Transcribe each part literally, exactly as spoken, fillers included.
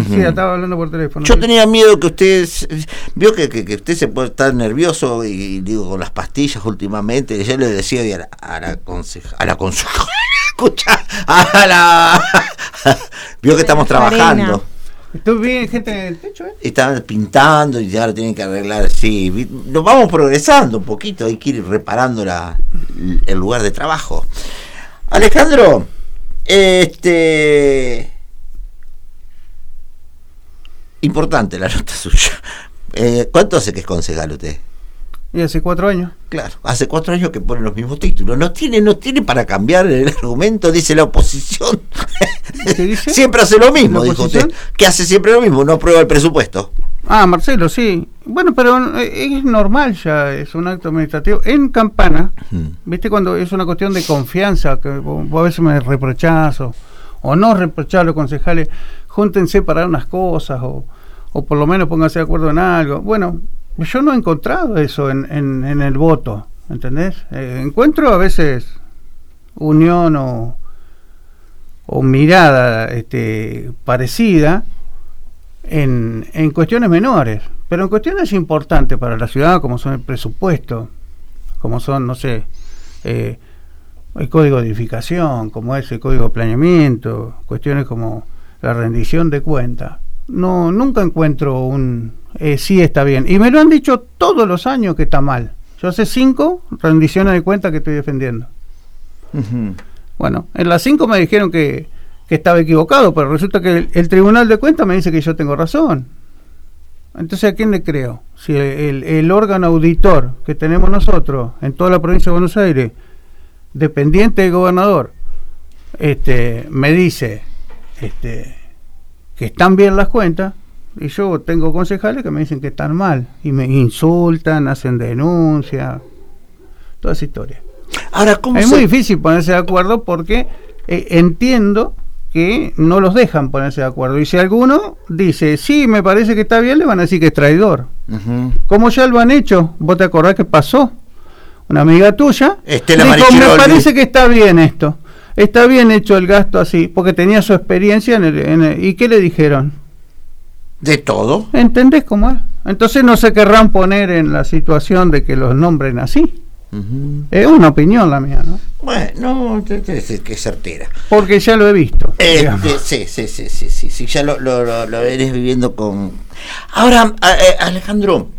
Uh-huh. Sí, estaba hablando por teléfono. Yo sí. tenía miedo que usted, vio que, que, que usted se puede estar nervioso y, y digo, con las pastillas últimamente, yo le decía hoy a la, a la conseja, a la conseja, escucha, a la, vio que estamos trabajando. ¿Estuve bien, gente en el techo, eh? Estaban pintando y ahora tienen que arreglar, sí, nos vamos progresando un poquito, hay que ir reparando la, el lugar de trabajo. Alejandro, este... importante la nota suya. Eh, ¿Cuánto hace que es concejal usted? Y hace cuatro años. Claro, hace cuatro años que ponen los mismos títulos. No tiene, no tiene para cambiar el argumento, dice la oposición. ¿Qué dice? Siempre hace lo mismo, dijo usted. Que hace siempre lo mismo, no aprueba el presupuesto. Ah, Marcelo, sí. Bueno, pero es normal ya, es un acto administrativo. En Campana, hmm. ¿viste? Cuando es una cuestión de confianza, que vos a veces me reprochás o, o no reprochás a los concejales, júntense para unas cosas o, o por lo menos pónganse de acuerdo en algo. Bueno, yo no he encontrado eso en, en, en el voto, ¿entendés? Eh, encuentro a veces unión o, o mirada este, parecida en, en cuestiones menores, pero en cuestiones importantes para la ciudad, como son el presupuesto, como son, no sé, eh, el código de edificación, como es el código de planeamiento, cuestiones como la rendición de cuentas. No, nunca encuentro un eh, sí está bien, y me lo han dicho todos los años que está mal. Yo hace cinco rendiciones de cuentas que estoy defendiendo. Uh-huh. Bueno, en las cinco me dijeron que, que estaba equivocado, pero resulta que el, el Tribunal de Cuentas me dice que yo tengo razón. Entonces, ¿a quién le creo? Si el, el, el órgano auditor que tenemos nosotros en toda la provincia de Buenos Aires, dependiente del gobernador, este, me dice este, que están bien las cuentas, y yo tengo concejales que me dicen que están mal, y me insultan, hacen denuncias, toda esa historia. Ahora, ¿cómo es se... muy difícil ponerse de acuerdo porque eh, entiendo que no los dejan ponerse de acuerdo, y si alguno dice, sí, me parece que está bien, le van a decir que es traidor. Uh-huh. Como ya lo han hecho, ¿vos te acordás que pasó? Una amiga tuya Estela dijo, me Marichiroli. parece que está bien esto, está bien hecho el gasto así, porque tenía su experiencia en el, en el, ¿y qué le dijeron? De todo. ¿Entendés cómo es? Entonces no se querrán poner en la situación de que los nombren así. Uh-huh. Es una opinión la mía, ¿no? Bueno, no, que es certera. Porque ya lo he visto. Este, sí, sí, sí, sí, sí, sí, ya lo, lo, lo, lo eres viviendo con... Ahora, a, a, Alejandro,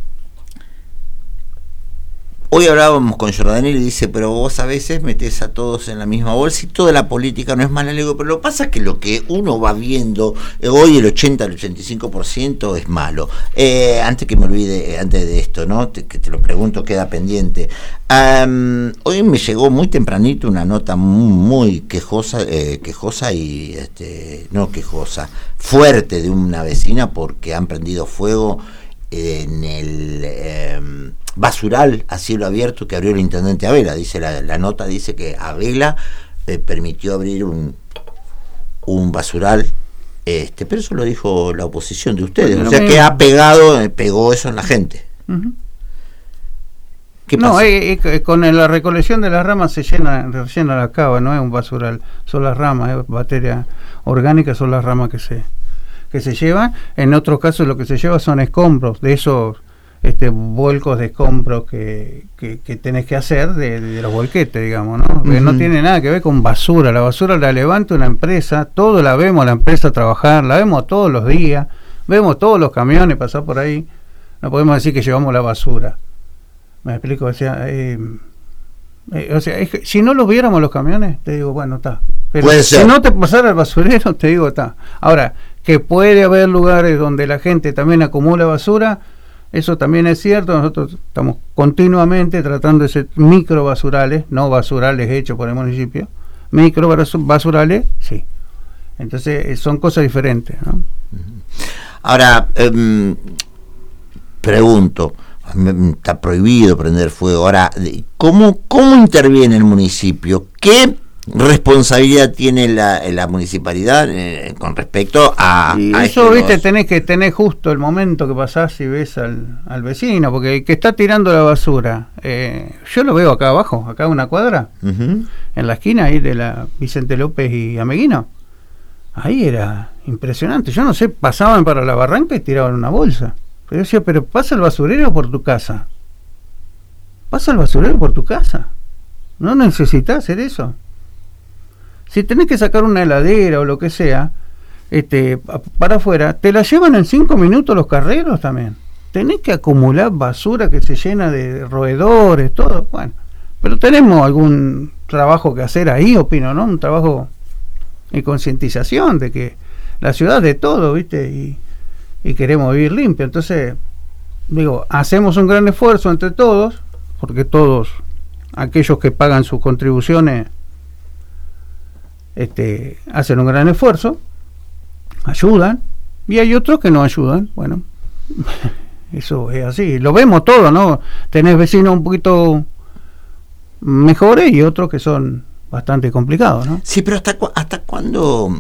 hoy hablábamos con Jordanel y dice, pero vos a veces metés a todos en la misma bolsa y toda la política no es mala. Le digo, pero lo que pasa es que lo que uno va viendo, eh, hoy el ochenta al ochenta y cinco por ciento es malo. Eh, antes que me olvide, eh, antes de esto, ¿no? Te, que te lo pregunto, queda pendiente. Um, hoy me llegó muy tempranito una nota muy, muy quejosa, eh, quejosa y, este, no quejosa, fuerte de una vecina porque han prendido fuego en el... Eh, basural a cielo abierto que abrió el intendente Abela. Dice la, la nota dice que Abela eh, permitió abrir un un basural, este, pero eso lo dijo la oposición de ustedes, bueno, o sea me... que ha pegado, eh, pegó eso en la gente. Uh-huh. ¿Qué pasa? No, eh, eh, con la recolección de las ramas se llena, rellena la cava, no es un basural, son las ramas, es materia orgánica, son las ramas que se que se llevan. En otros casos lo que se lleva son escombros, de esos este vuelcos de escombros que, que, que tenés que hacer de, de los volquetes, digamos, ¿no? Uh-huh. No tiene nada que ver con basura. La basura la levanta una empresa, todo la vemos la empresa trabajar, la vemos todos los días, vemos todos los camiones pasar por ahí. No podemos decir que llevamos la basura. ¿Me explico? O sea, eh, eh, o sea es que si no los viéramos los camiones, te digo, bueno, está. Pero si no te pasara el basurero, te digo, está. Ahora, que puede haber lugares donde la gente también acumula basura, eso también es cierto. Nosotros estamos continuamente tratando de ser micro basurales, no basurales hechos por el municipio, micro basurales, sí. Entonces son cosas diferentes, ¿no? Ahora, eh, pregunto, está prohibido prender fuego. Ahora, ¿cómo, cómo interviene el municipio? ¿Qué responsabilidad tiene la, la municipalidad eh, con respecto a, y a eso, viste, tenés que tener justo el momento que pasás y ves al, al vecino, porque el que está tirando la basura, eh, yo lo veo acá abajo, acá una cuadra, uh-huh. en la esquina ahí de la Vicente López y Ameguino. ahí era impresionante. Yo no sé, pasaban para la barranca y tiraban una bolsa. Pero yo decía, pero pasa el basurero por tu casa. Pasa el basurero por tu casa. No necesitas hacer eso. Si tenés que sacar una heladera o lo que sea, este, para afuera, te la llevan en cinco minutos los carreros también. Tenés que acumular basura que se llena de roedores, todo. Bueno, pero tenemos algún trabajo que hacer ahí, opino, ¿no? Un trabajo de concientización de que la ciudad es de todo, ¿viste? Y, y queremos vivir limpio. Entonces, digo, hacemos un gran esfuerzo entre todos, porque todos aquellos que pagan sus contribuciones este, hacen un gran esfuerzo, ayudan, y hay otros que no ayudan. Bueno, eso es así, lo vemos todo, ¿no? Tenés vecinos un poquito mejores y otros que son bastante complicados, ¿no? Sí, pero hasta cu- hasta cuándo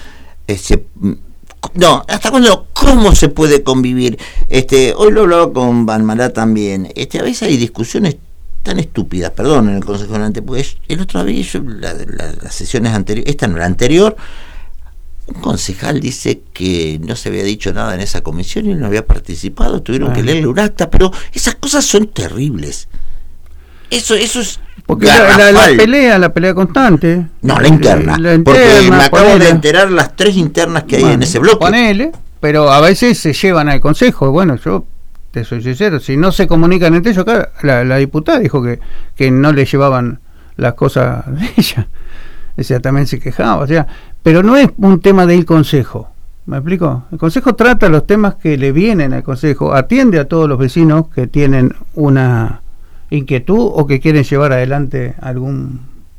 ese no, hasta cuándo, cómo se puede convivir. Este, hoy lo hablaba con Banmará también. Este, a veces hay discusiones tan estúpidas, perdón, en el Consejo Delante, porque el otro día, yo, la, la, las sesiones anteriores, esta no, la anterior, un concejal dice que no se había dicho nada en esa comisión y no había participado, tuvieron bueno. que leer el acta, pero esas cosas son terribles. Eso, eso es porque la, la, la pelea, la pelea constante. No, la interna. La, la interna porque me acabo ponele. de enterar las tres internas que hay bueno, en ese bloque. Ponele, pero a veces se llevan al consejo. Bueno, yo te soy sincero, si no se comunican entre ellos, acá la, la diputada dijo que, que no le llevaban las cosas de ella. Ella también se quejaba, o sea, pero no es un tema del consejo. ¿Me explico? El consejo trata los temas que le vienen al consejo, atiende a todos los vecinos que tienen una inquietud o que quieren llevar adelante algún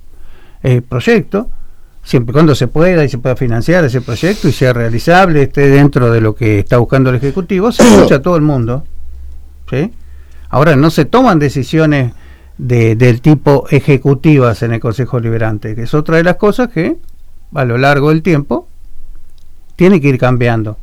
eh, proyecto, siempre y cuando se pueda y se pueda financiar ese proyecto y sea realizable, esté dentro de lo que está buscando el Ejecutivo, se escucha a todo el mundo, ¿sí? Ahora, no se toman decisiones de, del tipo ejecutivas en el Consejo Deliberante, que es otra de las cosas que a lo largo del tiempo tiene que ir cambiando.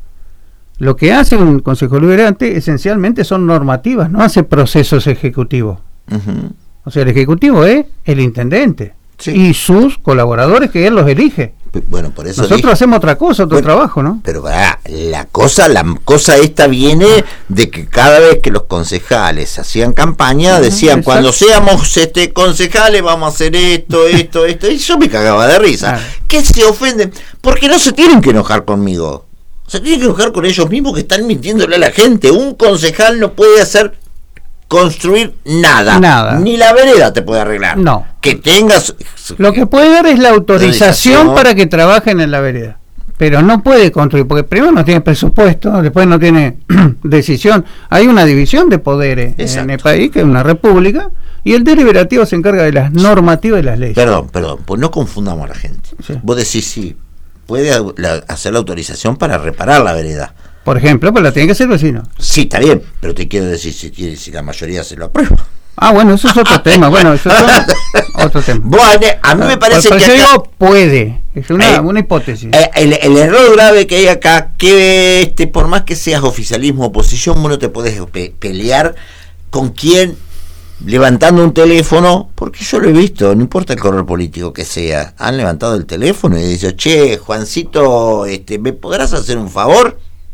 Lo que hace un Consejo Deliberante esencialmente son normativas, no hace procesos ejecutivos. Uh-huh. O sea, el ejecutivo es el intendente, sí, y sus colaboradores que él los elige. Bueno, por eso nosotros dije, hacemos otra cosa, otro bueno, trabajo, ¿no? Pero para, la cosa, la cosa esta viene de que cada vez que los concejales hacían campaña uh-huh, decían, exacto, cuando seamos este concejales vamos a hacer esto, esto, esto, y yo me cagaba de risa. Claro. ¿Qué se ofenden? Porque no se tienen que enojar conmigo. Se tienen que enojar con ellos mismos que están mintiéndole a la gente. Un concejal no puede hacer construir nada, nada, ni la vereda te puede arreglar. No. Que tengas. Lo que puede dar es la autorización, autorización para que trabajen en la vereda, pero no puede construir, porque primero no tiene presupuesto, después no tiene decisión. Hay una división de poderes exacto, en el país, que es una república, y el deliberativo se encarga de las normativas y las leyes. Perdón, perdón, pues no confundamos a la gente. Sí. Vos decís sí, puede la, hacer la autorización para reparar la vereda. Por ejemplo, pues la tiene que hacer el vecino. Sí, está bien, pero te quiero decir si, si la mayoría se lo aprueba. Ah, bueno, eso es otro tema. Bueno, eso es otro tema. Bueno, a mí me parece pero, pero que yo acá, digo puede, es una, eh, una hipótesis. Eh, el, el error grave que hay acá, que este, por más que seas oficialismo o oposición, vos no te podés pe- pelear con quien levantando un teléfono, porque yo lo he visto, no importa el color político que sea, han levantado el teléfono y dicen, che, Juancito, este, ¿me podrás hacer un favor?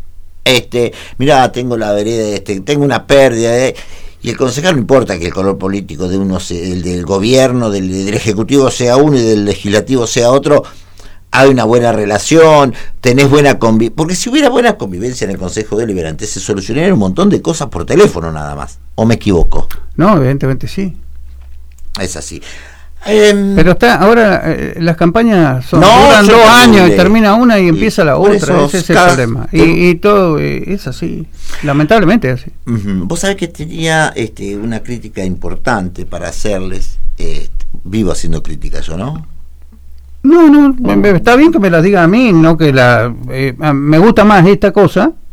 Este, mirá, tengo la vereda, este, tengo una pérdida de... Y el concejal, no importa que el color político de uno, sea, el del gobierno, del, del ejecutivo sea uno y del legislativo sea otro, hay una buena relación, tenés buena convivencia, porque si hubiera buena convivencia en el Consejo Deliberante se solucionarían un montón de cosas por teléfono nada más, ¿o me equivoco? No, evidentemente sí. Es así. Eh, Pero está ahora eh, las campañas son no, duran dos años y termina una y, y empieza la otra, eso, ese es el problema. Y, y todo eh, es así, lamentablemente es así. Uh-huh. Vos sabés que tenía este, una crítica importante para hacerles, eh, vivo haciendo crítica yo, ¿no? No, no, me, está bien que me las diga a mí, no que la eh, me gusta más esta cosa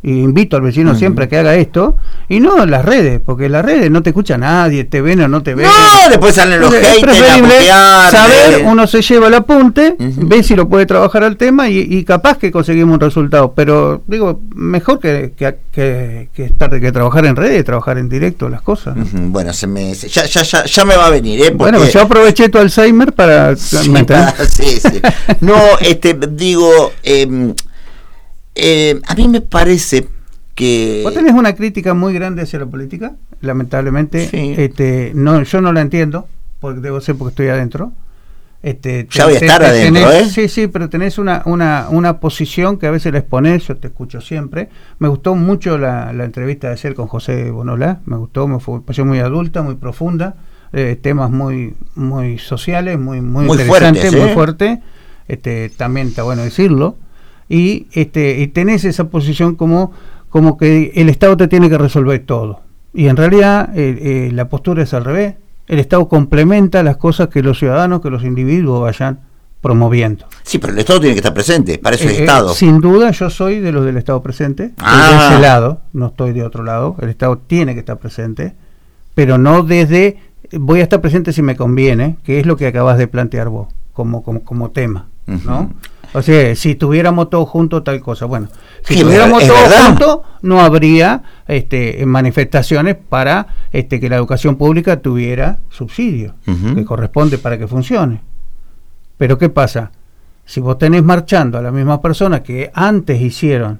y invito al vecino uh-huh. siempre a que haga esto, y no en las redes, porque en las redes no te escucha nadie, te ven o no te ven. No, después salen los haters. Es preferible saber, uno se lleva el apunte, uh-huh. ve si lo puede trabajar al tema y, y capaz que conseguimos un resultado, pero digo, mejor que, que, que, que estar que trabajar en redes, trabajar en directo las cosas. ¿no? Uh-huh. Bueno, se me, ya, ya, ya, ya me va a venir, ¿eh? Porque... Bueno, pues yo aproveché tu Alzheimer para... Sí, para, sí, sí. No, este, digo... Eh, Eh, a mí me parece que... ¿Vos tenés una crítica muy grande hacia la política? Lamentablemente, sí. este, no, yo no la entiendo, porque debo ser porque estoy adentro. Este, ya voy a estar adentro, tenés, ¿eh? Sí, sí, pero tenés una, una, una posición que a veces la exponés, yo te escucho siempre. Me gustó mucho la, la entrevista de ayer con José Bonolá, me gustó, me fue, pareció muy adulta, muy profunda, eh, temas muy muy sociales, muy, muy, muy interesantes, fuertes, ¿eh? muy fuerte. Este, también está bueno decirlo. Y este y tenés esa posición como como que el Estado te tiene que resolver todo, y en realidad eh, eh, la postura es al revés. El Estado complementa las cosas que los ciudadanos, que los individuos vayan promoviendo. Sí, pero el Estado tiene que estar presente, para eso eh, es Estado. Eh, sin duda, yo soy de los del Estado presente, ah. de ese lado, no estoy de otro lado. El Estado tiene que estar presente, pero no desde voy a estar presente si me conviene, que es lo que acabas de plantear vos como como, como tema, uh-huh. ¿no? O sea, si tuviéramos todos juntos tal cosa. Bueno, si tuviéramos todos juntos, no habría este, manifestaciones para este, que la educación pública tuviera subsidio, uh-huh. que corresponde para que funcione. Pero ¿qué pasa? Si vos tenés marchando a las mismas personas que antes hicieron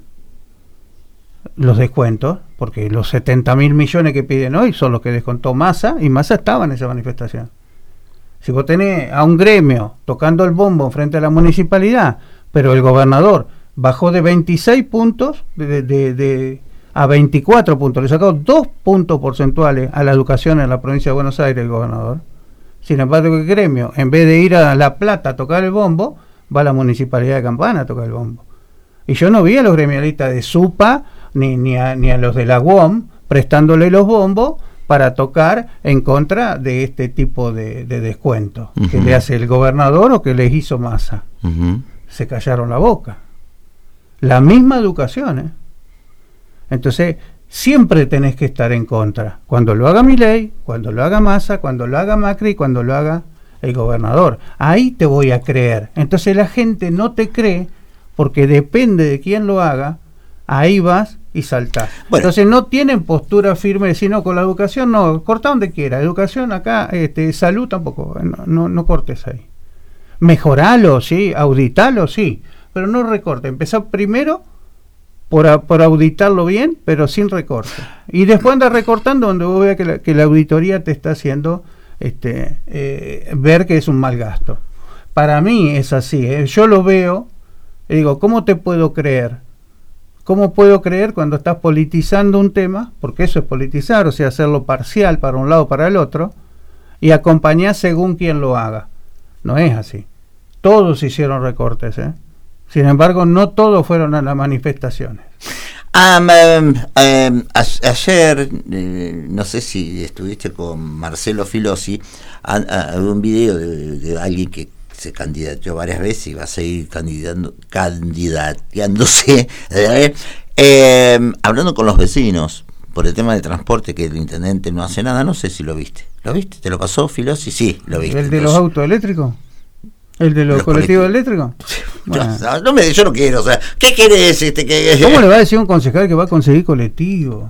los descuentos, porque los setenta mil millones que piden hoy son los que descontó Massa, y Massa estaba en esa manifestación. Si vos tenés a un gremio tocando el bombo frente a la municipalidad, pero el gobernador bajó de veintiséis puntos de, de, de, a veinticuatro puntos, le sacó dos puntos porcentuales a la educación en la provincia de Buenos Aires el gobernador. Sin embargo, el gremio, en vez de ir a La Plata a tocar el bombo, va a la municipalidad de Campana a tocar el bombo. Y yo no vi a los gremialistas de SUPA ni, ni, a, ni a los de la U O M prestándole los bombos para tocar en contra de este tipo de, de descuento uh-huh. que le hace el gobernador o que les hizo Massa. Uh-huh. Se callaron la boca. La misma educación, ¿eh? Entonces, siempre tenés que estar en contra. Cuando lo haga Milei, cuando lo haga Massa, cuando lo haga Macri, cuando lo haga el gobernador. Ahí te voy a creer. Entonces la gente no te cree porque depende de quién lo haga. Ahí vas y saltás. Bueno. Entonces no tienen postura firme, sino con la educación no, corta donde quiera. Educación acá, este, salud tampoco, no, no, no cortes ahí. Mejoralo, sí, auditalo, sí, pero no recorte. Empezá primero por, a, por auditarlo bien, pero sin recorte. Y después anda recortando donde vos veas que la, que la auditoría te está haciendo este, eh, ver que es un mal gasto. Para mí es así, ¿eh? Yo lo veo y digo, ¿cómo te puedo creer? ¿Cómo puedo creer cuando estás politizando un tema? Porque eso es politizar, o sea, hacerlo parcial para un lado o para el otro, y acompañar según quien lo haga. No es así. Todos hicieron recortes, ¿eh? Sin embargo, no todos fueron a las manifestaciones. Um, um, um, a, ayer, eh, no sé si estuviste con Marcelo Filosi, a, a, a un video de, de alguien que se candidateó varias veces y va a seguir candidando, candidateándose, eh, eh, hablando con los vecinos por el tema de transporte, que el intendente no hace nada. No sé si lo viste. ¿Lo viste? ¿Te lo pasó, Filosi? Sí, lo viste. ¿El de entonces, los autos eléctricos? ¿El de los, los colectivos eléctricos? Bueno. No, no me, yo no quiero, o sea, ¿qué querés? Este, que, ¿Cómo le va a decir a un concejal que va a conseguir colectivo?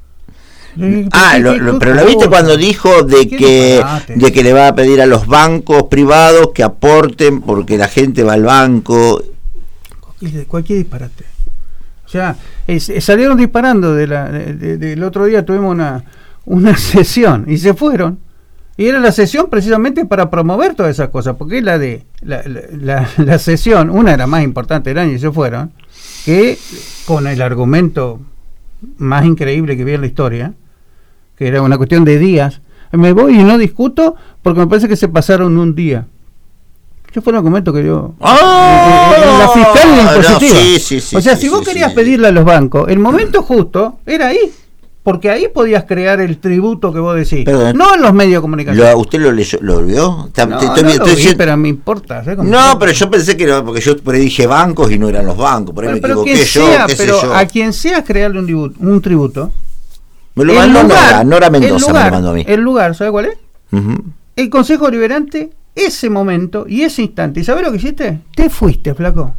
Ah, lo, lo, pero lo viste cuando dijo de que de que le va a pedir a los bancos privados que aporten porque la gente va al banco. Cualquier, cualquier disparate. O sea, es, es, salieron disparando de la, de, de, del otro día tuvimos una una sesión y se fueron. Y era la sesión precisamente para promover todas esas cosas, porque la de la, la, la, la sesión, una de las más importantes del año y se fueron, que con el argumento más increíble que vi en la historia, que era una cuestión de días, me voy y no discuto porque me parece que se pasaron un día. Yo fue un argumento que yo... ¡Oh! Eh, eh, la fiscal impositiva. No, sí, sí, sí, o sea, sí, si vos sí, querías sí. pedirle a los bancos, el momento justo era ahí. porque ahí podías crear el tributo que vos decís. Perdón, no en los medios de comunicación. Lo, ¿Usted lo leyó, lo vio? No, te, no estoy, lo estoy vi, pero me importa. ¿Sabes cómo no, pero yo pensé que era, porque yo por ahí dije bancos y no eran los bancos, por ahí bueno, me equivoqué yo, sea, qué pero sé yo. A quien sea crearle un tributo, un tributo me lo mandó lugar, Nora, Nora Mendoza lugar, me lo mandó a mí. El lugar, ¿sabe cuál es? Uh-huh. El Consejo Deliberante, ese momento y ese instante. ¿Y sabés lo que hiciste? Te fuiste, flaco.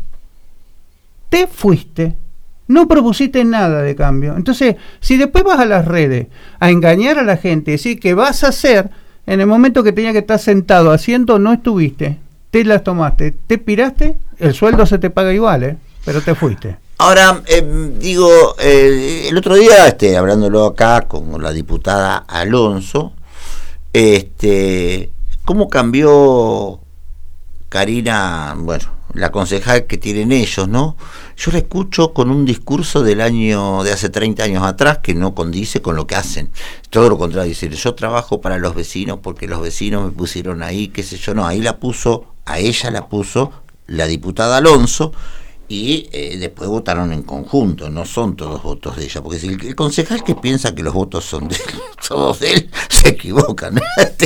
Te fuiste. No propusiste nada de cambio. Entonces, si después vas a las redes a engañar a la gente, decir que vas a hacer, en el momento que tenía que estar sentado haciendo, no estuviste, te las tomaste, te piraste, el sueldo se te paga igual, ¿eh? Pero te fuiste. Ahora, eh, digo, eh, el otro día, este, hablándolo acá con la diputada Alonso, este, ¿cómo cambió Karina, bueno, la concejal que tienen ellos, ¿no? Yo la escucho con un discurso del año de hace treinta años atrás que no condice con lo que hacen. Todo lo contrario, decir, yo trabajo para los vecinos porque los vecinos me pusieron ahí, qué sé yo, no, ahí la puso, a ella la puso la diputada Alonso y eh, después votaron en conjunto, no son todos votos de ella, porque si el, el concejal que piensa que los votos son de todos de él, se equivocan.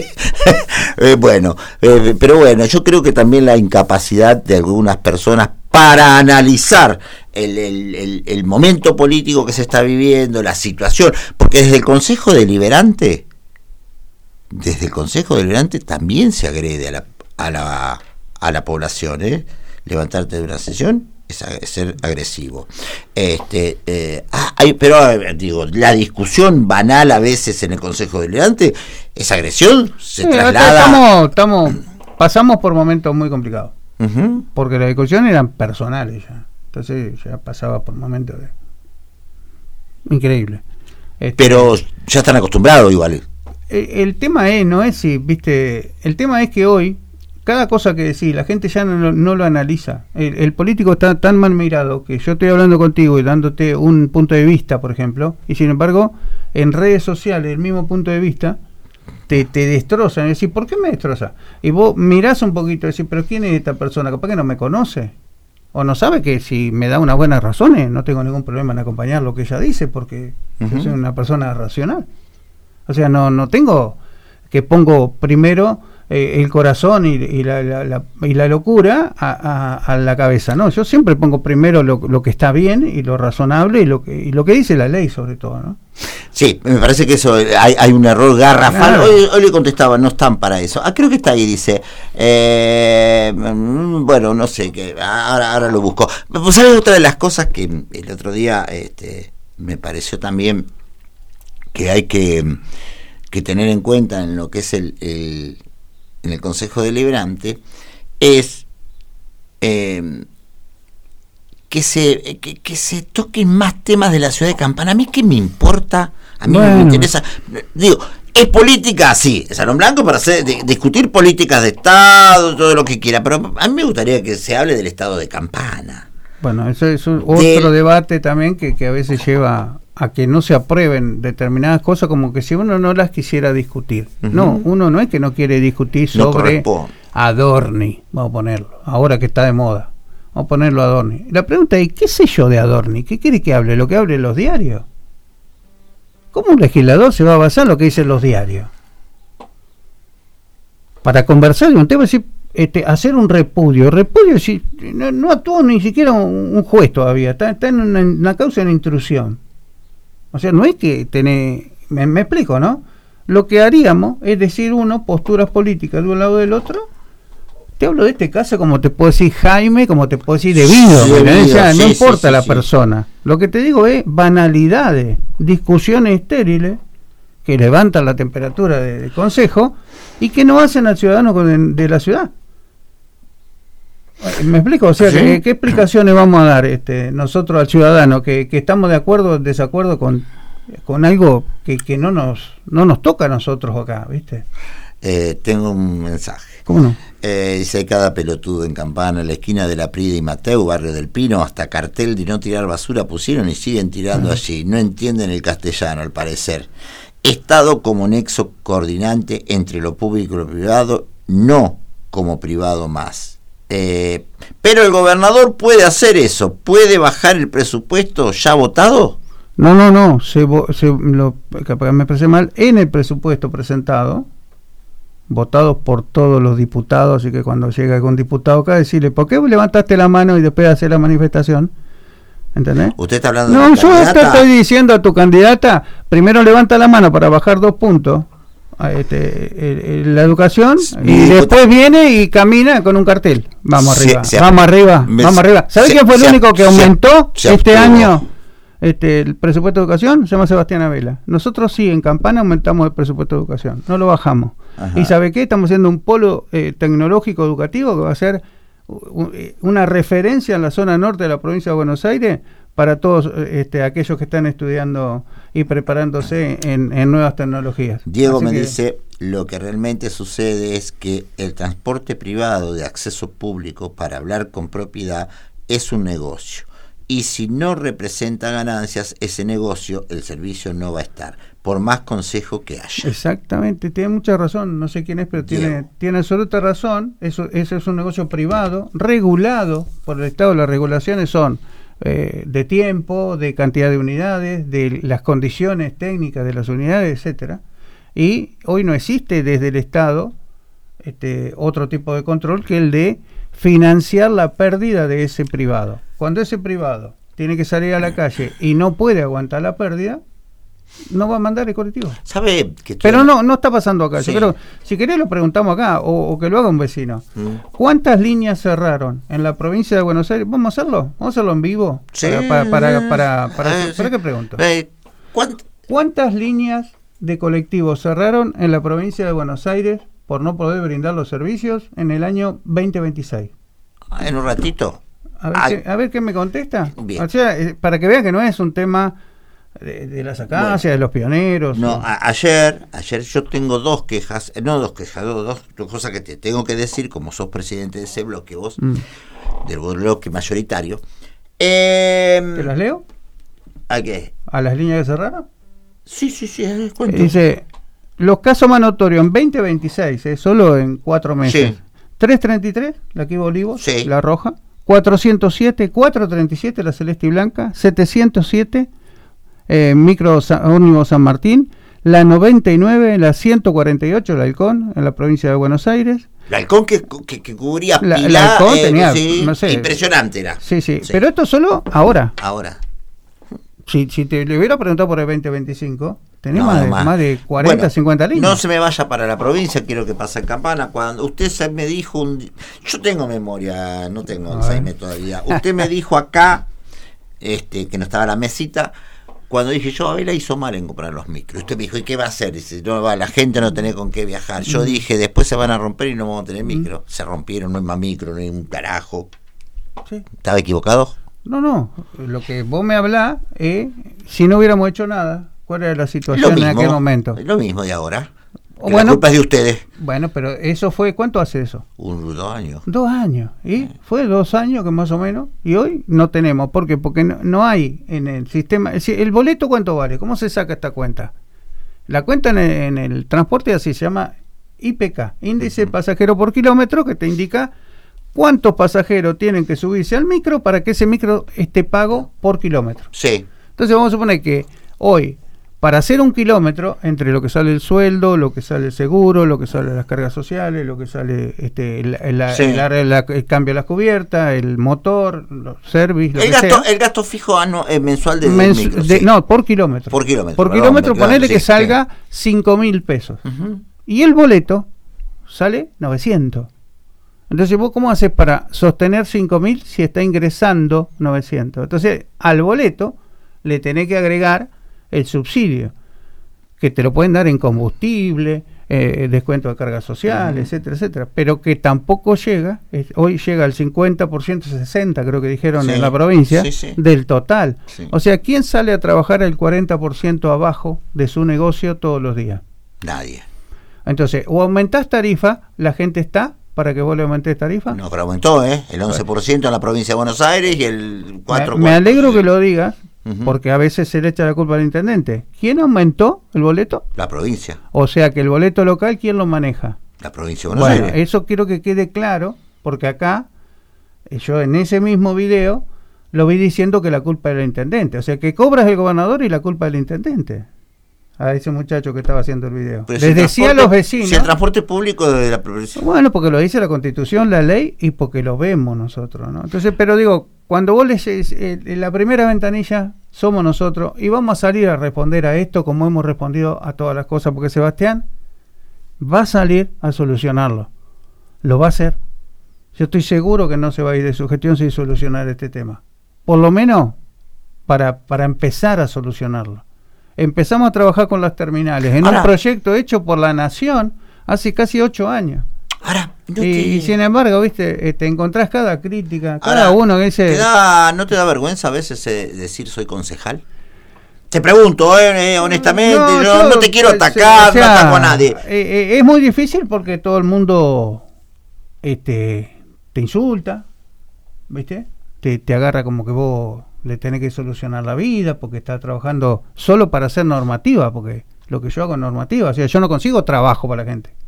eh, bueno, eh, pero bueno, yo creo que también la incapacidad de algunas personas para analizar el, el, el, el momento político que se está viviendo, la situación, porque desde el Consejo Deliberante, desde el Consejo Deliberante también se agrede a la, a la, a la población, ¿eh? Levantarte de una sesión es, es ser agresivo. Este, eh, ah, hay, pero digo, la discusión banal a veces en el Consejo Deliberante, esa agresión se sí, traslada. Estamos, estamos, pasamos por momentos muy complicados. Uh-huh. Porque las discusiones eran personales ya. Entonces ya pasaba por momentos de... increíble. Este, pero ya están acostumbrados igual. El, el tema es, no es si, viste, el tema es que hoy cada cosa que decís, la gente ya no, no lo analiza. El, el político está tan mal mirado que yo estoy hablando contigo y dándote un punto de vista, por ejemplo, y sin embargo, en redes sociales el mismo punto de vista te, te destrozan. Y decís, ¿por qué me destroza? Y vos mirás un poquito y decís, ¿pero quién es esta persona? Capaz que no me conoce. O no sabe que si me da unas buenas razones, no tengo ningún problema en acompañar lo que ella dice, porque uh-huh. yo soy una persona racional. O sea, no, no tengo que pongo primero eh, el corazón y, y, la, la, la, y la locura a, a, a la cabeza. No, yo siempre pongo primero lo, lo que está bien y lo razonable y lo que y lo que dice la ley, sobre todo, ¿no? Sí, me parece que eso hay, hay un error garrafal. Claro. Hoy, hoy le contestaba, no están para eso. Ah, creo que está ahí, dice. Eh, bueno, no sé, que ahora, ahora lo busco. Pues sabes, otra de las cosas que el otro día este, me pareció también que hay que, que tener en cuenta en lo que es el, el en el Consejo Deliberante es eh, que se que, que se toquen más temas de la ciudad de Campana. A mí qué me importa, a mí bueno. no me interesa. Digo, es política, sí, es Salón Blanco para hacer, de, discutir políticas de Estado, todo lo que quiera, pero a mí me gustaría que se hable del Estado de Campana. Bueno, eso es un, otro de, debate también que, que a veces lleva a que no se aprueben determinadas cosas, como que si uno no las quisiera discutir. Uh-huh. No, uno no es que no quiere discutir sobre no Adorni, vamos a ponerlo, ahora que está de moda. Vamos a ponerlo a Adorni. La pregunta es, ¿qué sé yo de Adorni? ¿Qué quiere que hable? ¿Lo que hable en los diarios? ¿Cómo un legislador se va a basar en lo que dicen los diarios? Para conversar de un tema, decir, este, hacer un repudio. Repudio, si, no, no actuó ni siquiera un, un juez todavía. Está, está en una, una causa de intrusión. O sea, no es que tener... Me, me explico, ¿no? Lo que haríamos es decir, uno, posturas políticas de un lado del otro. Te hablo de este caso como te puedo decir Jaime, como te puedo decir Debido, sí, o sea, sí, no sí, importa sí, la sí, persona. Sí. Lo que te digo es banalidades, discusiones estériles que levantan la temperatura del de consejo y que no hacen al ciudadano de, de la ciudad. ¿Me explico? O sea, ¿sí? ¿qué, ¿qué explicaciones vamos a dar este, nosotros al ciudadano que, que estamos de acuerdo o desacuerdo con, con algo que, que no nos no nos toca a nosotros acá, ¿viste? Eh, tengo un mensaje. ¿Cómo no? Eh, dice, cada pelotudo en Campana, en la esquina de la Prida y Mateo, barrio del Pino, hasta cartel de no tirar basura pusieron y siguen tirando uh-huh. allí. No entienden el castellano, al parecer. Estado como nexo coordinante entre lo público y lo privado, no como privado más. Eh, pero el gobernador puede hacer eso, puede bajar el presupuesto ya votado. No, no, no, se, se lo, capaz me expresé mal, en el presupuesto presentado, votados por todos los diputados, y que cuando llega algún diputado acá, decirle, ¿por qué levantaste la mano y después de hacer la manifestación? ¿Entendés? ¿Usted está hablando no, de la yo candidata? te estoy diciendo a tu candidata, primero levanta la mano para bajar dos puntos, a este, la educación, Mi y diputado. después viene y camina con un cartel. Vamos Se- arriba, se- vamos arriba, me- vamos arriba. ¿Sabés se- quién fue el se- único que se- aumentó se este abstuvo. año este, el presupuesto de educación? Se llama Sebastián Abela. Nosotros sí, en Campana aumentamos el presupuesto de educación, no lo bajamos. Ajá. ¿Y sabe qué? Estamos haciendo un polo eh, tecnológico educativo que va a ser u- u- una referencia en la zona norte de la provincia de Buenos Aires para todos este, aquellos que están estudiando y preparándose en, en nuevas tecnologías. Diego Así me que, dice, lo que realmente sucede es que el transporte privado de acceso público para hablar con propiedad es un negocio. Y si no representa ganancias, ese negocio, el servicio no va a estar, por más consejo que haya. Exactamente, tiene mucha razón, no sé quién es, pero tiene, Diego. tiene absoluta razón. Eso, eso es un negocio privado, regulado por el Estado. Las regulaciones son eh, de tiempo, de cantidad de unidades, de las condiciones técnicas de las unidades, etcétera. Y hoy no existe desde el Estado este, otro tipo de control que el de financiar la pérdida de ese privado. Cuando ese privado tiene que salir a la calle y no puede aguantar la pérdida, no va a mandar el colectivo. ¿Sabe que Pero no no está pasando acá. Sí. Yo creo, si querés lo preguntamos acá, o, o que lo haga un vecino. Mm. ¿Cuántas líneas cerraron en la provincia de Buenos Aires? ¿Vamos a hacerlo? ¿Vamos a hacerlo en vivo? Sí. Para, para, para, para, para, Eh, ¿para sí. qué pregunto? Eh, ¿cuánt- ¿Cuántas líneas de colectivos cerraron en la provincia de Buenos Aires por no poder brindar los servicios en el año veinte veintiséis? En un ratito. A ver, Ay. qué, a ver qué me contesta. Bien. O sea, eh, para que vean que no es un tema de, de las acacias, Bueno. de los pioneros. No, o- a- ayer, ayer yo tengo dos quejas, eh, no dos quejas, dos, dos, dos cosas que te tengo que decir, como sos presidente de ese bloque, vos, Mm. del bloque mayoritario. Eh, ¿Te las leo? ¿A qué? ¿A las líneas que cerraron? Sí, sí, sí, eh, cuento. Dice, los casos más notorios en veinte veintiséis, eh, solo en cuatro meses. Sí. trescientos treinta y tres, la Kibo Olivos, Sí. la roja. cuatrocientos siete, cuatrocientos treinta y siete, la celeste y blanca. setecientos siete, eh, micro Sa- ómnibus San Martín. La noventa y nueve, la ciento cuarenta y ocho, el Halcón, en la provincia de Buenos Aires. El halcón que, que, que cubría La- Pilar, el halcón eh, tenía, sí, no sé. impresionante era. Sí, sí, Sí. pero esto solo ahora. Ahora. Si, si te le hubiera preguntado por el veinte veinticinco, tenés No, más, no de, más. más de cuarenta, Bueno, cincuenta líneas. No se me vaya para la provincia, quiero que pase en Campana. Cuando usted se me dijo, un, di- yo tengo memoria, no tengo A Alzheimer ver. todavía. Usted me dijo acá, este, que no estaba la mesita, cuando dije yo, Abela hizo mal en comprar los micros. Usted me dijo, ¿y qué va a hacer? Dice, no va, la gente no tiene con qué viajar. Yo Mm. dije, después se van a romper y no vamos a tener micro. Se rompieron, no hay más micro, no hay un carajo. Sí. ¿Estaba equivocado? No, no, lo que vos me hablás es, si no hubiéramos hecho nada, ¿cuál era la Lo situación en aquel momento? Lo mismo de ahora. O Que bueno, la culpa es de ustedes. Bueno, pero eso fue, ¿cuánto hace eso? Un, dos años. Dos años, ¿y? Fue dos años que más o menos, y hoy no tenemos, ¿por qué? Porque no, no hay en el sistema, es decir, el boleto ¿cuánto vale? ¿Cómo se saca esta cuenta? La cuenta en el, en el transporte así se llama I P K, Índice Ujú. Pasajero por Kilómetro, que te indica cuántos pasajeros tienen que subirse al micro para que ese micro esté pago por kilómetro. Sí. Entonces vamos a suponer que hoy, para hacer un kilómetro, entre lo que sale el sueldo, lo que sale el seguro, lo que sale las cargas sociales, lo que sale este, el, el- la- Sí. el, la- la- el cambio de las cubiertas, el motor, los service, lo El que gasto, sea. el gasto fijo anu- eh, mensual de, Mens- micro, de- sí. No, por kilómetro. Por kilómetro, Por perdón, kilómetro, me- ponele sí, que sí. salga cinco mil pesos. Ujú. Y el boleto sale novecientos. Entonces, ¿vos cómo haces para sostener cinco mil si está ingresando novecientos? Entonces, al boleto le tenés que agregar el subsidio, que te lo pueden dar en combustible, eh, descuento de cargas sociales, Uh-huh. etcétera, etcétera, pero que tampoco llega, es- hoy llega al cincuenta por ciento, sesenta creo que dijeron Sí, en la provincia, sí, sí. del total. Sí. O sea, ¿quién sale a trabajar el cuarenta por ciento abajo de su negocio todos los días? Nadie. Entonces, o aumentás tarifa, la gente está para que vos le aumentes tarifa. No, pero aumentó, ¿eh? El once por ciento en la provincia de Buenos Aires y el cuatro por ciento. me, me alegro que lo digas, Ujú. porque a veces se le echa la culpa al intendente. ¿Quién aumentó el boleto? La provincia. O sea que el boleto local, ¿quién lo maneja? La provincia de Buenos Bueno, Aires. eso quiero que quede claro, porque acá, eh, yo en ese mismo video, lo vi diciendo que la culpa era del intendente. O sea, que cobras el gobernador y la culpa del intendente. A ese muchacho que estaba haciendo el video. Pero Les si decía a los vecinos... Si el transporte público de la provincia... Bueno, porque lo dice la Constitución, la ley, y porque lo vemos nosotros, ¿no? Entonces, pero digo, cuando vos les... Eh, la primera ventanilla somos nosotros, y vamos a salir a responder a esto como hemos respondido a todas las cosas, porque Sebastián va a salir a solucionarlo. Lo va a hacer. Yo estoy seguro que no se va a ir de su gestión sin solucionar este tema. Por lo menos para, para empezar a solucionarlo. Empezamos a trabajar con las terminales en ahora, un proyecto hecho por la Nación hace casi ocho años. Ahora, no y, te... y sin embargo, viste, te encontrás cada crítica, cada ahora, uno que dice... ¿te da, ¿No te da vergüenza a veces eh, decir soy concejal? Te pregunto, eh, eh, honestamente, no, yo, yo no te quiero atacar, o sea, no ataco a nadie. Eh, eh, es muy difícil porque todo el mundo este, te insulta, ¿viste? Te, te agarra como que vos le tenés que solucionar la vida porque estás trabajando solo para hacer normativa, porque lo que yo hago es normativa, o sea, yo no consigo trabajo para la gente.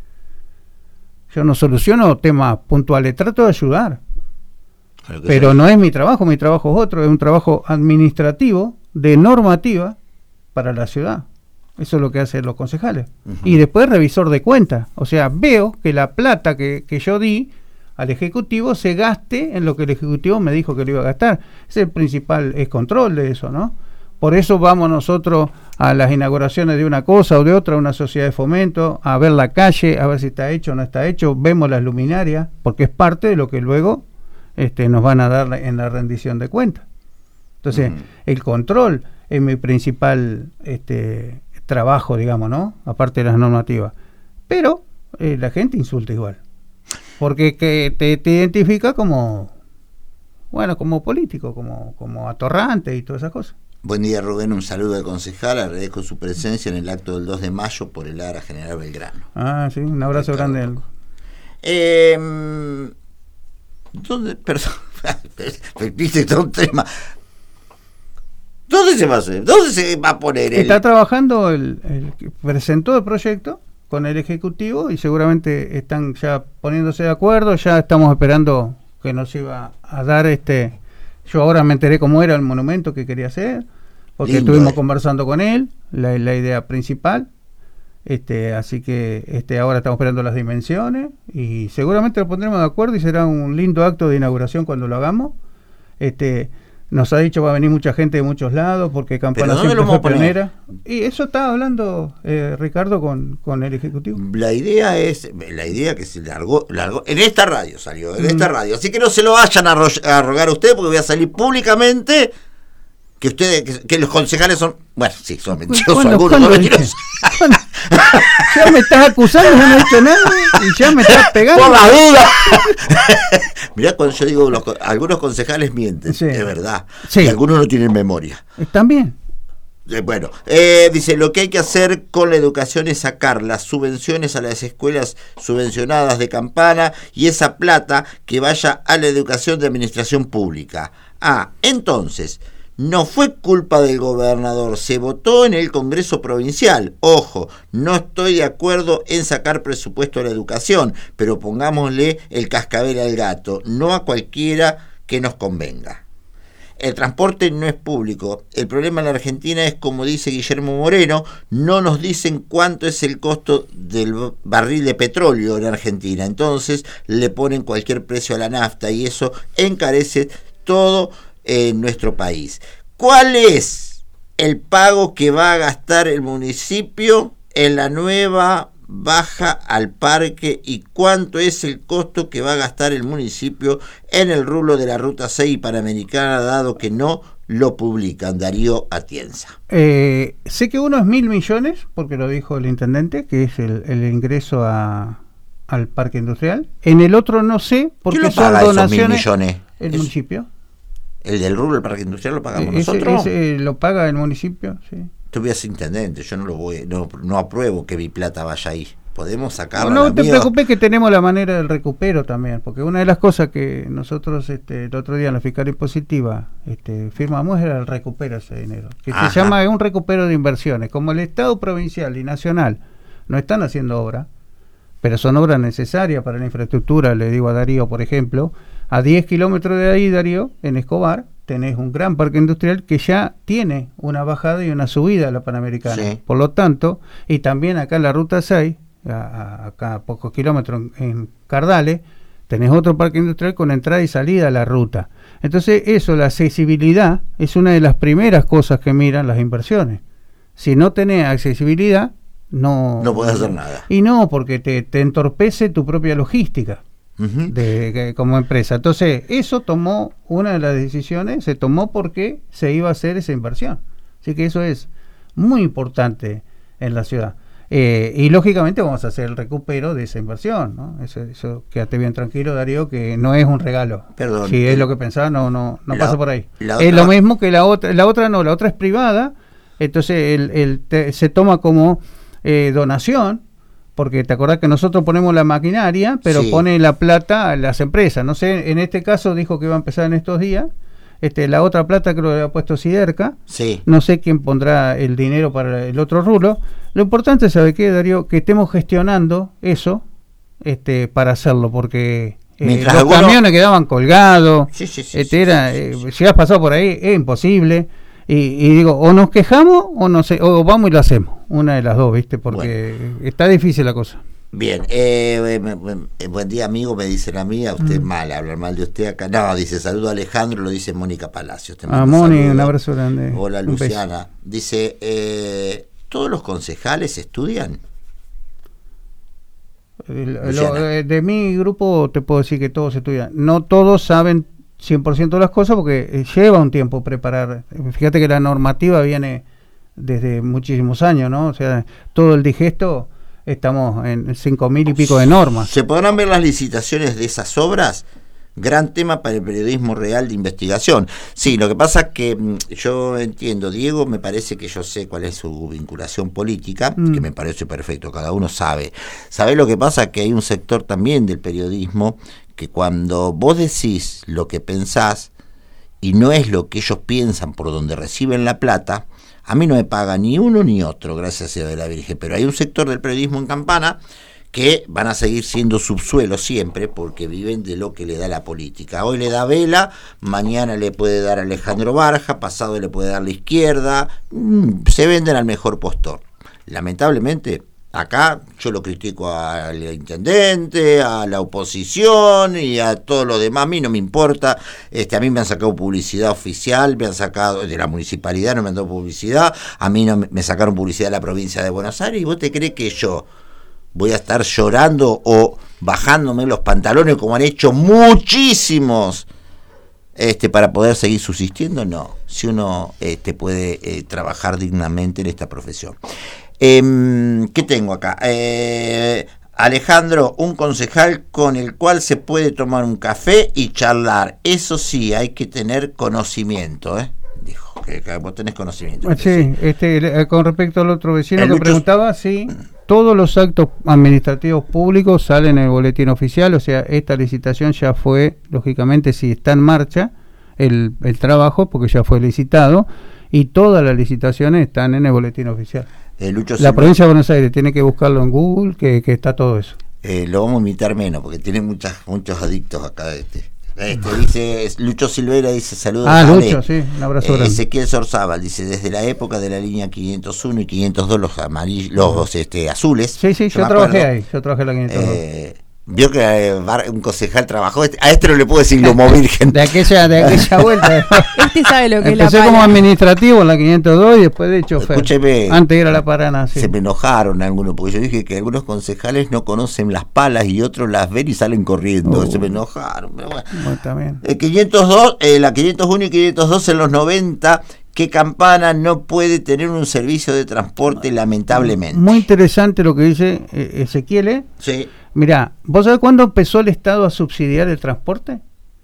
Yo no soluciono temas puntuales, trato de ayudar. Pero sea. No es mi trabajo, mi trabajo es otro, es un trabajo administrativo, de normativa, para la ciudad. Eso es lo que hacen los concejales. Uh-huh. Y después revisor de cuentas. O sea, veo que la plata que, que yo di al Ejecutivo se gaste en lo que el Ejecutivo me dijo que lo iba a gastar. Ese es el principal es control de eso, ¿no? Por eso vamos nosotros a las inauguraciones de una cosa o de otra, una sociedad de fomento, a ver la calle, a ver si está hecho o no está hecho, vemos las luminarias, porque es parte de lo que luego este, nos van a dar en la rendición de cuentas. Entonces, uh-huh. el control es mi principal este, trabajo, digamos, ¿no? Aparte de las normativas. Pero eh, la gente insulta igual. Porque que te, te identifica como, bueno, como político, como, como atorrante y todas esas cosas. Buen día, Rubén, un saludo al concejal, agradezco su presencia en el acto del dos de mayo por el Ara General Belgrano. Ah, sí, un abrazo Ricardo. Grande. Eh, ¿Dónde, perdón, viste todo un tema? ¿Dónde se va a hacer? ¿Dónde se va a poner? Está el... trabajando, el, el que presentó el proyecto con el Ejecutivo y seguramente están ya poniéndose de acuerdo, ya estamos esperando que nos iba a dar este... Yo ahora me enteré cómo era el monumento que quería hacer, porque Lindo, estuvimos eh. conversando con él, la, la idea principal, este, así que este ahora estamos esperando las dimensiones y seguramente lo pondremos de acuerdo y será un lindo acto de inauguración cuando lo hagamos. Este, nos ha dicho va a venir mucha gente de muchos lados porque Campana siempre fue pionera. Y eso estaba hablando eh, Ricardo con, con el Ejecutivo. La idea es, la idea que se largó, largó en esta radio salió, en mm. esta radio. Así que no se lo vayan a, ro- a rogar a ustedes porque voy a salir públicamente que ustedes, que, que los concejales son, bueno, sí, son mentirosos algunos, son mentirosos. Ya me estás acusando, yo no he hecho nada y ya me estás pegando. Por la duda. Mirá cuando yo digo, los, algunos concejales mienten, sí. Es verdad. Sí. Y algunos no tienen memoria. También. Eh, bueno, eh, dice, lo que hay que hacer con la educación es sacar las subvenciones a las escuelas subvencionadas de Campana y esa plata que vaya a la educación de administración pública. Ah, entonces... No fue culpa del gobernador, se votó en el Congreso Provincial. Ojo, no estoy de acuerdo en sacar presupuesto a la educación, pero pongámosle el cascabel al gato, no a cualquiera que nos convenga. El transporte no es público. El problema en la Argentina es, como dice Guillermo Moreno, no nos dicen cuánto es el costo del barril de petróleo en Argentina. Entonces le ponen cualquier precio a la nafta y eso encarece todo en nuestro país. ¿Cuál es el pago que va a gastar el municipio en la nueva baja al parque y cuánto es el costo que va a gastar el municipio en el rublo de la Ruta seis Panamericana, dado que no lo publican? Darío Atienza. Eh, sé que uno es mil millones, porque lo dijo el intendente, que es el, el ingreso a, al parque industrial. En el otro no sé, porque son donaciones. Mil millones? El es... municipio. ¿El del rubro del parque industrial lo pagamos ese, nosotros? Ese lo paga el municipio, sí. Tú voy a ser intendente, yo no lo voy, no, no apruebo que mi plata vaya ahí. Podemos sacarla. No, no te preocupes que tenemos la manera del recupero también, porque una de las cosas que nosotros este, el otro día en la fiscal impositiva este, firmamos era el recupero ese dinero, que Ajá. se llama un recupero de inversiones. Como el Estado provincial y nacional no están haciendo obra, pero son obras necesarias para la infraestructura, le digo a Darío, por ejemplo, a diez kilómetros de ahí, Darío, en Escobar, tenés un gran parque industrial que ya tiene una bajada y una subida a la Panamericana. Sí. Por lo tanto, y también acá en la Ruta seis, a, a, acá a pocos kilómetros en, en Cardales, tenés otro parque industrial con entrada y salida a la ruta. Entonces, eso, la accesibilidad, es una de las primeras cosas que miran las inversiones. Si no tenés accesibilidad, no... No podés hacer nada. Y no, porque te, te entorpece tu propia logística. Uh-huh. de, de, como empresa. Entonces, eso tomó, una de las decisiones, se tomó porque se iba a hacer esa inversión. Así que eso es muy importante en la ciudad. Eh, y lógicamente vamos a hacer el recupero de esa inversión, ¿no? Eso, eso quédate bien tranquilo, Darío, que no es un regalo. Perdón. Si es lo que pensaba, no, no, no la, pasa por ahí. Es otra... lo mismo que la otra, la otra no, la otra es privada, entonces el, el te, se toma como eh, donación. Porque te acordás que nosotros ponemos la maquinaria, pero sí. pone la plata a las empresas. No sé, en este caso dijo que iba a empezar en estos días. Este, la otra plata creo que la ha puesto Siderca. Sí. No sé quién pondrá el dinero para el otro rubro. Lo importante, ¿sabe qué, Darío? Que estemos gestionando eso este, para hacerlo, porque eh, los alguno... camiones quedaban colgados. Sí, sí, sí, este, sí, era, sí, sí, sí. Eh, si has pasado por ahí, es imposible. Y, y digo, o nos quejamos o no sé, o vamos y lo hacemos, una de las dos, ¿viste? Porque bueno. está difícil la cosa. Bien, eh, eh, buen día, amigo, me dice la mía, usted mm. mal, hablar mal de usted acá. No, dice, saludo a Alejandro, lo dice Mónica Palacios. Ah, Moni, un abrazo grande. Hola, Luciana. Dice, eh, ¿todos los concejales estudian? Lo, de mi grupo te puedo decir que todos estudian. No todos saben cien por ciento de las cosas porque lleva un tiempo preparar. Fíjate que la normativa viene desde muchísimos años, ¿no? O sea, todo el digesto, estamos en cinco mil y pico de normas. ¿Se podrán ver las licitaciones de esas obras? Gran tema para el periodismo real de investigación. Sí, lo que pasa es que mmm, yo entiendo, Diego, me parece que yo sé cuál es su vinculación política, mm. que me parece perfecto, cada uno sabe. ¿Sabés lo que pasa? Que hay un sector también del periodismo que cuando vos decís lo que pensás y no es lo que ellos piensan por donde reciben la plata, a mí no me paga ni uno ni otro, gracias a la Virgen, pero hay un sector del periodismo en Campana que van a seguir siendo subsuelo siempre porque viven de lo que le da la política. Hoy le da Vela, mañana le puede dar Alejandro Barja, pasado le puede dar la izquierda, mmm, se venden al mejor postor. Lamentablemente, acá yo lo critico al intendente, a la oposición y a todo lo demás, a mí no me importa, este, a mí me han sacado publicidad oficial, me han sacado de la municipalidad, no me han dado publicidad, a mí no me sacaron publicidad de la provincia de Buenos Aires, y vos te crees que yo voy a estar llorando o bajándome los pantalones como han hecho muchísimos este para poder seguir subsistiendo. No, si uno este puede eh, trabajar dignamente en esta profesión. Eh, ¿qué tengo acá? Eh, Alejandro, un concejal con el cual se puede tomar un café y charlar. Eso sí, hay que tener conocimiento, ¿eh? Dijo que, que vos tenés conocimiento. Sí, este, con respecto al otro vecino que preguntaba, sí, todos los actos administrativos públicos salen en el boletín oficial, o sea, esta licitación ya fue, lógicamente, si está en marcha el, el trabajo, porque ya fue licitado, y todas las licitaciones están en el boletín oficial. Eh, Lucho la Silva, provincia de Buenos Aires tiene que buscarlo en Google, que, que está todo eso. Eh, lo vamos a imitar menos, porque tiene muchas, muchos adictos acá. Este. Este, dice Lucho Silvera, dice saludos. Ah, Lucho, sí, un abrazo grande. Eh, Ezequiel Sorzábal dice, desde la época de la línea quinientos uno y quinientos dos, los amarillos, los este, azules. Sí, sí, yo, yo trabajé ahí, yo trabajé en la quinientos dos. Eh, vio que eh, un concejal trabajó, a este no le puedo decir Lomo Virgen. De aquella, de aquella vuelta. Este sabe lo que Empecé es la como administrativo en la quinientos dos y después de chofer. Escúcheme, antes era la Paraná, sí. Se me enojaron algunos, porque yo dije que algunos concejales no conocen las palas y otros las ven y salen corriendo. Uh, se me enojaron. Pero bueno. Bueno, también. El quinientos dos, eh, la quinientos uno y quinientos dos en los noventa, que Campana no puede tener un servicio de transporte, lamentablemente. Muy interesante lo que dice eh, Ezequiel, ¿eh? Sí. Mirá, ¿vos sabés cuándo empezó el Estado a subsidiar el transporte?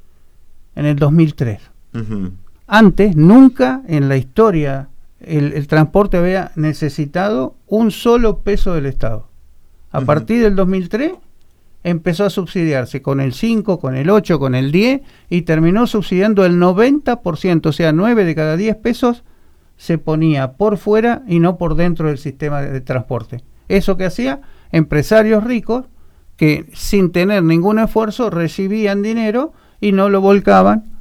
En el dos mil tres. Uh-huh. Antes, nunca en la historia el, el transporte había necesitado un solo peso del Estado. A uh-huh. partir del dos mil tres empezó a subsidiarse con el cinco, con el ocho, con el diez y terminó subsidiando el noventa por ciento, o sea, nueve de cada diez pesos se ponía por fuera y no por dentro del sistema de, de transporte. Eso que hacía empresarios ricos que sin tener ningún esfuerzo recibían dinero y no lo volcaban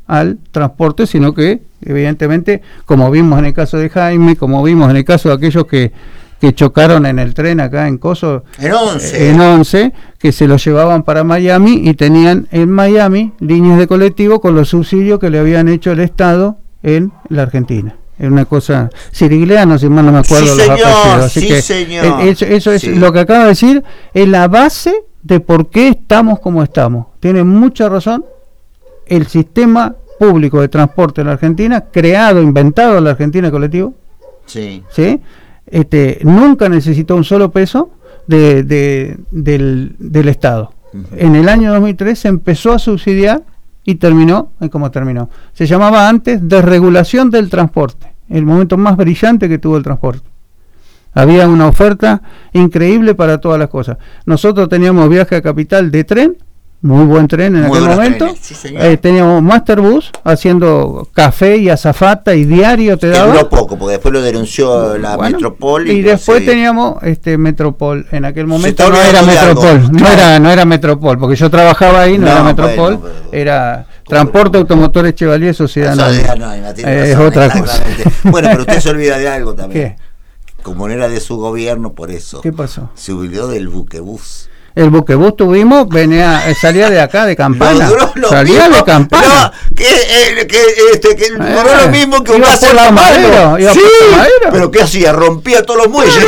al transporte, sino que evidentemente, como vimos en el caso de Jaime, como vimos en el caso de aquellos que, que chocaron en el tren acá en Coso, en once, en once, que se los llevaban para Miami y tenían en Miami líneas de colectivo con los subsidios que le habían hecho el Estado en la Argentina. Es una cosa sirigliana, si mal no me acuerdo sí, los señor, apellidos. Así sí, que señor. Eso, eso es sí. Lo que acaba de decir, es la base de por qué estamos como estamos. Tiene mucha razón. El sistema público de transporte en la Argentina, creado, inventado en la Argentina colectivo, sí. ¿sí? Este, nunca necesitó un solo peso de, de, del, del Estado. Uh-huh. En el año dos mil tres se empezó a subsidiar y terminó, ¿y cómo terminó? Se llamaba antes desregulación del transporte, el momento más brillante que tuvo el transporte. Había una oferta increíble para todas las cosas. Nosotros teníamos viaje a Capital de tren, muy buen tren en muy aquel momento. Sí, eh, teníamos Masterbus haciendo café y azafata y diario te daba. Duró poco, porque después lo denunció la bueno, Metropol. Y, y después sí. teníamos este Metropol. En aquel momento no era Metropol, no era, no era Metropol, porque yo trabajaba ahí, no, no era Metropol, bueno, pero, era Transporte Automotores Chevalier Sociedad Anónima. Es razón, otra cosa. Bueno, pero usted se olvida de algo también. ¿Qué? Como no era de su gobierno, por eso. ¿Qué pasó? Se olvidó del buquebús. El buquebús tuvimos, venía, salía de acá de Campana, no, lo salía mismo, de Campana. No, que, eh, que, este, que eh, no lo mismo que un madero. Sí, pero ¿qué hacía? Rompía todos los muelles.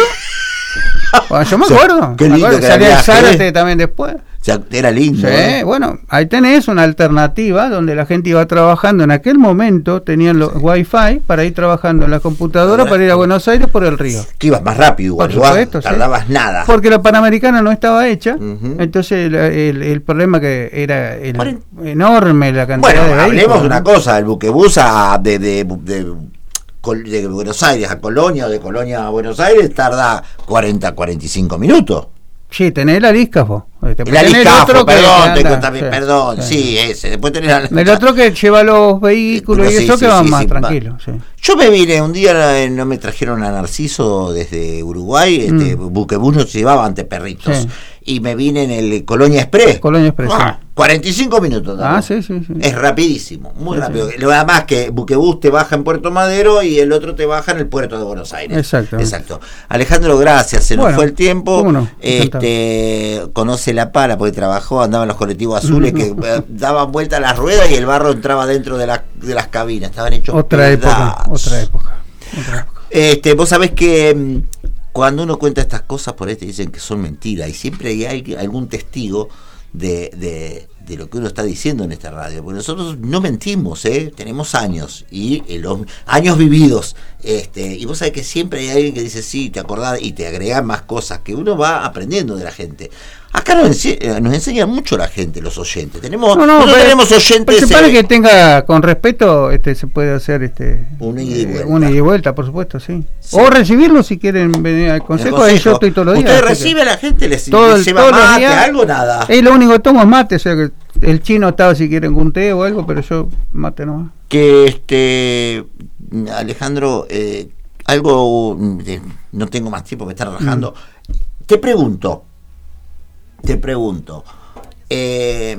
Bueno, yo me acuerdo. O sea, qué lindo me acuerdo, que salía el Zárate ¿eh? también después. O sea, era lindo. Sí, ¿eh? Bueno, ahí tenés una alternativa donde la gente iba trabajando. En aquel momento tenían los sí. Wifi para ir trabajando en la computadora para ir a Buenos Aires por el río. Que ibas más rápido, igual, por supuesto, tardabas sí. nada. Porque la Panamericana no estaba hecha, uh-huh. entonces el, el, el problema que era el, bueno, enorme la cantidad bueno, de vehículos. Hablemos de una cosa, el buquebús a, de, de, de, de, de Buenos Aires a Colonia o de Colonia a Buenos Aires tarda cuarenta, cuarenta y cinco minutos. Sí, tenés el Ariscafo. El Ariscafo, perdón, tengo también, sí, perdón, sí, sí, ese. Después tenés el otro que lleva los vehículos y sí, eso sí, que van sí, más sí, tranquilos. Sí. Yo me vine un día, no me trajeron a Narciso desde Uruguay, este mm. buquebús nos llevaba ante perritos. Sí. Y me vine en el Colonia Express. Colonia Express. Ah, sí. cuarenta y cinco minutos. ¿no? Ah, sí, sí, sí. Es rapidísimo, muy sí, Sí. rápido. Lo demás que buquebús te baja en Puerto Madero y el otro te baja en el puerto de Buenos Aires. Exacto. Exacto. Alejandro, gracias. Se nos bueno, fue el tiempo. No? Este, conoce La Pala porque trabajó, andaba en los colectivos azules que eh, daban vuelta a las ruedas y el barro entraba dentro de, la, de las cabinas. Estaban hechos otra época, otra época. Otra época. Este, vos sabés que cuando uno cuenta estas cosas por ahí te dicen que son mentiras y siempre hay algún testigo de, de, de lo que uno está diciendo en esta radio, porque nosotros no mentimos, ¿eh? Tenemos años y eh, los años vividos, este, y vos sabés que siempre hay alguien que dice sí, te acordás y te agrega más cosas que uno va aprendiendo de la gente. Acá nos, ense- nos enseña mucho la gente, los oyentes. Tenemos, no, no, no pero, tenemos oyentes. Pero para eh, que tenga con respeto, este, se puede hacer este una ida y vuelta. Una ida y vuelta, por supuesto, sí. sí. O recibirlo si quieren venir al consejo. consejo. Ahí yo estoy todos los días. ¿Usted recibe a la gente? ¿Les, todo, les lleva mate, días, algo, nada? Es lo único que tomo es mate, o sea que el chino estaba si quieren un té o algo, pero yo mate nomás. Que este Alejandro, eh, algo, eh, no tengo más tiempo, me está relajando. Mm. Te pregunto. Te pregunto, eh,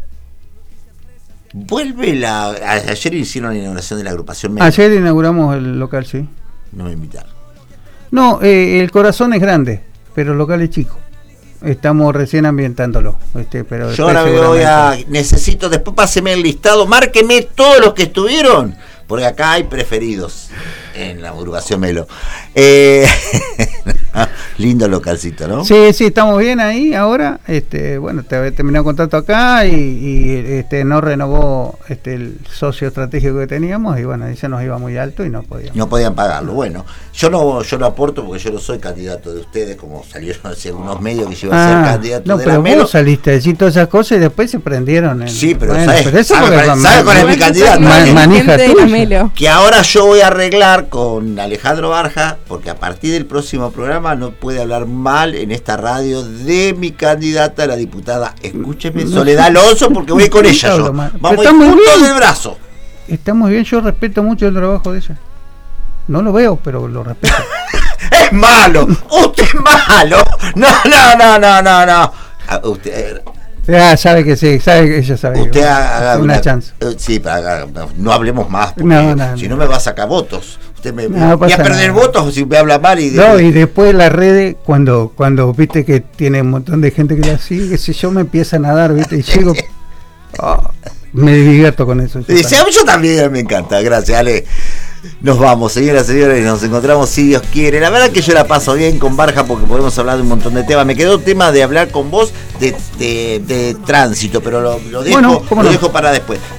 ¿vuelve la... Ayer hicieron la inauguración de la agrupación médica? Ayer inauguramos el local, sí. No me invitaron. No, eh, el corazón es grande, pero el local es chico. Estamos recién ambientándolo. Este, pero yo ahora me voy a... Necesito, después páseme el listado, márqueme todos los que estuvieron, porque acá hay preferidos en la agrupación Melo. Eh, lindo localcito, ¿no? Sí, sí, estamos bien ahí ahora. Este, bueno, te había terminado el contrato acá y, y este no renovó este el socio estratégico que teníamos y bueno, ese nos iba muy alto y no podíamos. No podían pagarlo. Bueno, yo no yo no aporto porque yo no soy candidato de ustedes, como salieron hacia algunos medios que yo iba a ser ah, candidato no, de pero la Melo. Vos saliste a decir todas esas cosas y después se prendieron. En, sí, pero bueno, ¿sabes, pero eso ¿sabe, sabe, sabe cuál es mi candidato? Man, manija Melo. Que ahora yo voy a arreglar con Alejandro Barja, porque a partir del próximo programa no puede hablar mal en esta radio de mi candidata, la diputada, escúcheme, no, Soledad Alonso, porque voy con ella yo. Vamos a ir juntos del brazo. Está muy bien, yo respeto mucho el trabajo de ella. No lo veo, pero lo respeto. Es malo, usted es malo. No, no, no, no, no, no. Usted, Ah, sabe que sí, sabe que ella sabe. Usted haga una, una chance. Eh, sí, para, no hablemos más, porque no, no, si no. no me va a sacar votos. Usted me no, voy a perder nada. votos si me habla mal. Y de... No, y después las redes, cuando cuando viste que tiene un montón de gente que la sigue, si yo me empiezan a dar, viste, y llego, oh, me divierto con eso. Yo, Dice, también. yo también me encanta, gracias, Ale. Nos vamos, señoras y señores, nos encontramos si Dios quiere. La verdad que yo la paso bien con Barja porque podemos hablar de un montón de temas. Me quedó un tema de hablar con vos de, de, de tránsito, pero lo, lo dejo, bueno, lo no? dejo para después.